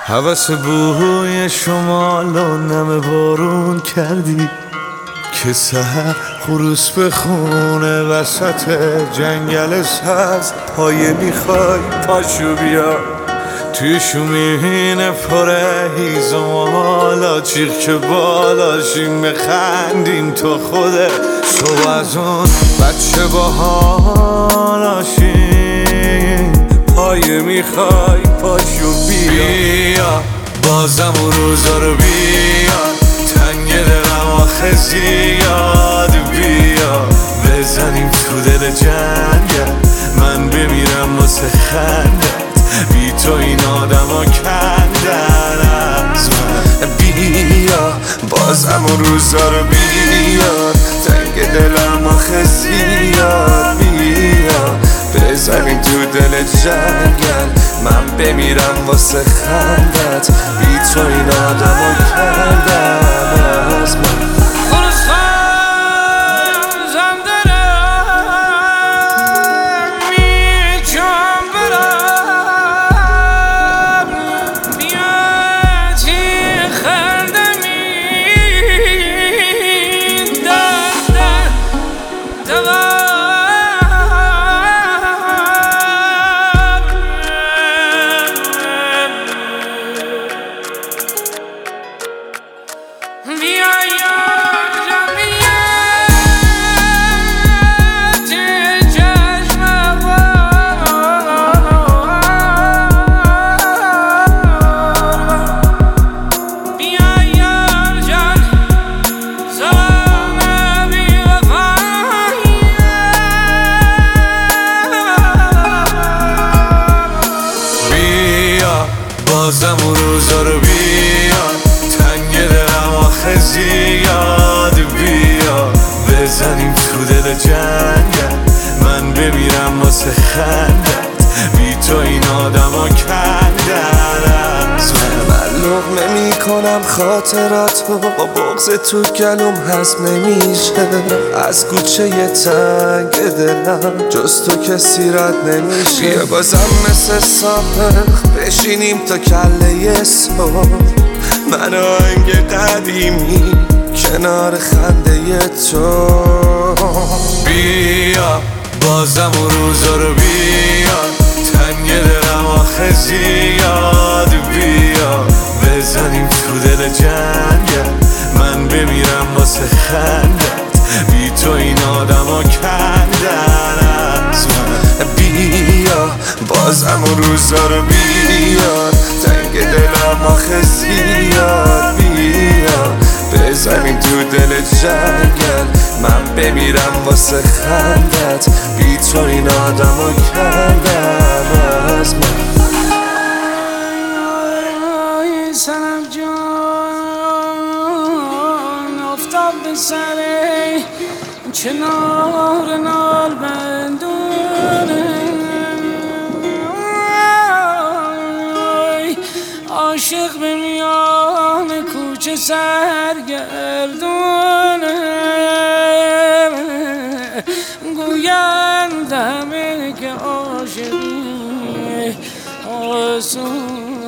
هوس بوی شمال و نم بارون کردی که سحر خروس بخونه وسط جنگل سبز. پایه میخوای پاشو بیا توی شومین پره هیزم و حالا چیخ که بالاشیم بخندیم تو خوده صبح از اون بچه با حالاشیم. پایه میخوای پاشو بیا بازم اون روزا رو بیا تنگ دلم آخه زیاد بیا بزنیم تو دل جنگل من بمیرم واسه خندت بی تو این آدم ها کندن از من. بیا بازم اون روزا رو بیا تنگ دلم آخه زیاد بیا بزنیم تو دل جنگل من بمیرم واسه خندت بی تو این آدم ها کندن از من. بازم اون روزا رو بیا تنگ دلم آخه زیاد بیا بزنیم تو دل جنگل من بمیرم واسه خندت بی تو این آدم ها کندن از من لقمه میکنم خاطراتو با بغض تو گلوم هضم نمیشه از کوچه تنگ دلم جز تو کسی رد نمیشه. بیا بازم مثل سابق بشینیم تا کله صبح من آهنگ قدیمی کنار خنده تو. بیا بازم اون روزا رو بیا تنگ دلم آخه زیاد بیا بزنیم تو دل جنگل من بمیرم واسه خندت بی تو این آدم ها کندن از من. بیا بازم اون روزا رو بیا تنگ دلم آخه زیاد بیا بزنیم تو دل جنگل من بمیرم واسه خندت بی تو این آدم ها کندن از من. سلام جان افتاد به سر کنار نال بندونه عاشق به میان کوچه سرگردونه گویند همه که عاشقی آسون